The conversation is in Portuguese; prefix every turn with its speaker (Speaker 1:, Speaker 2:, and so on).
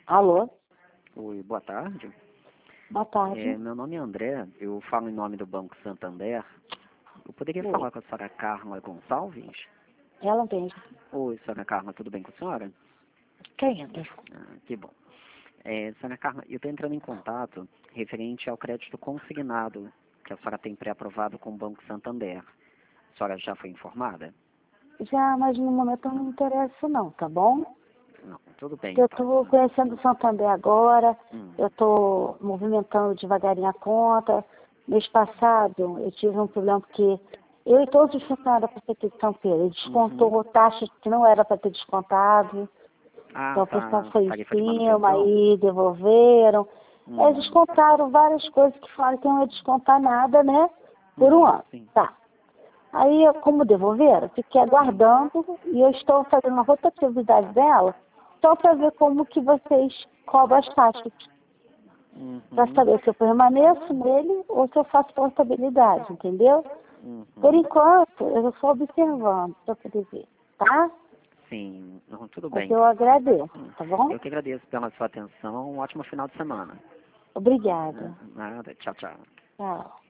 Speaker 1: Alô?
Speaker 2: Oi, boa tarde.
Speaker 1: Boa tarde.
Speaker 2: Meu nome é André, eu falo em nome do Banco Santander. Eu poderia
Speaker 1: Oi.
Speaker 2: falar com a senhora Carla Gonçalves?
Speaker 1: Ela mesmo.
Speaker 2: Oi, senhora Carla, tudo bem com a senhora?
Speaker 1: Quem é?
Speaker 2: Que bom. Senhora Carla, eu estou entrando em contato referente ao crédito consignado que a senhora tem pré-aprovado com o Banco Santander. A senhora já foi informada?
Speaker 1: Já, mas no momento eu não me interesso não, tá bom?
Speaker 2: Não, tudo bem
Speaker 1: Eu
Speaker 2: então.
Speaker 1: estou conhecendo o Santander agora,
Speaker 2: Hum.
Speaker 1: eu estou movimentando devagarinho a conta. Mês passado eu tive um problema porque eu e todos os funcionários da Prefeitura de São Pedro, ele descontou taxas que não era para ter descontado. Então o pessoal foi em
Speaker 2: Tarifa de
Speaker 1: cima,
Speaker 2: manutenção?
Speaker 1: aí devolveram. Eles descontaram várias coisas que falaram que não ia descontar nada, né? Por um ano.
Speaker 2: Sim.
Speaker 1: Tá. Aí, como devolveram, fiquei aguardando e eu estou fazendo uma rotatividade dela só para ver como que vocês cobram as taxas. Para saber se eu permaneço nele ou se eu faço portabilidade, entendeu? Por enquanto, eu estou observando para poder ver, tá?
Speaker 2: Sim, não, tudo
Speaker 1: Mas
Speaker 2: bem.
Speaker 1: eu agradeço, tá bom?
Speaker 2: Eu que agradeço pela sua atenção. Um ótimo final de semana.
Speaker 1: Obrigada.
Speaker 2: Nada, tchau, tchau.
Speaker 1: Tchau.